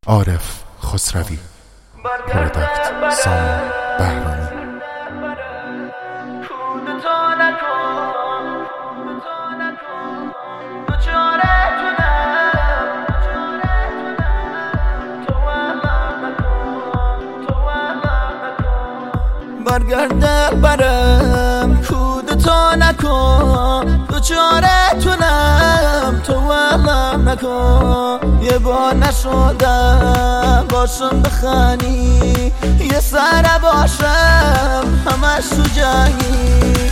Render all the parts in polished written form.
عارف خسروی، پروداکت سامان بهرانی. برگرد برم کودتا نکن، دوچاره تونم تو وهم نکن. یه بار نشدم باشم بخنی، یه سر باشم همش تو جنگی.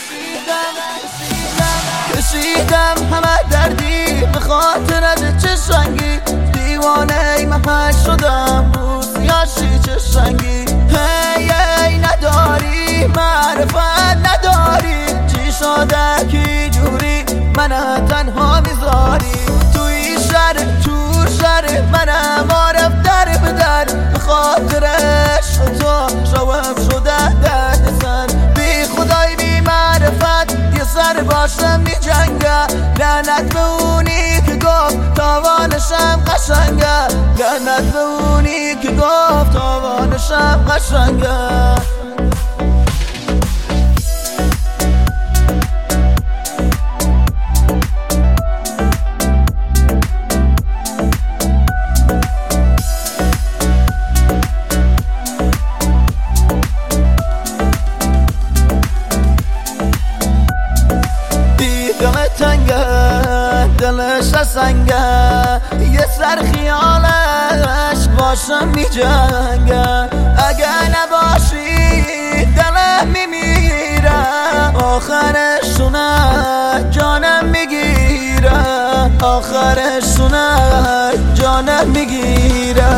کشیدم همه دردی به خاطرت چشنگی، دیوانه محل شدم روزیاشی چشنگی. هی نداری معرفت نداری، چی شده کی جوری منو تنها میذاری؟ توی شهر تو شهر منم عارف در به در، به خاطرش تو شوم شده درد سر. بی خدای بی معرفت یه سر باشم می جنگه، لعنت به اونی که گفت تاوانشم قشنگه، لعنت به اونی که گفت تاوانشم قشنگه. دلش سنگه، یه سر خیالش باشم می جنگه. اگه نباشی دلم میمیره، آخرشونه جانم میگیره، آخرشونه جانم میگیره.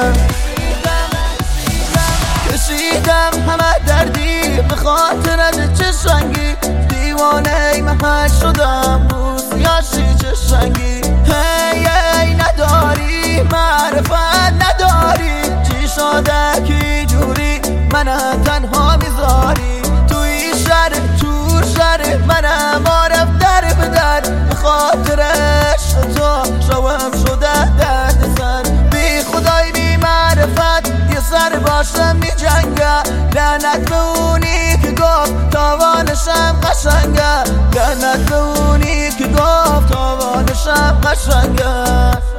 کشیدم همه دردی به خاطرت چشنگی، دیوانه محل شدم روزیاشی چشنگی. هی نداری معرفت نداری، چی شده کی جوری منو تنها میذاری؟ توی شهر تو شهر منم عارف در به در، به خاطرش تو شوم شده درد سر. بی خدای بی معرفت یه سر باشم می جنگه، لعنت به اونی که گفت تاوانشم قشنگه، لعنت به اونی که گفت تاوانشم قشنگه.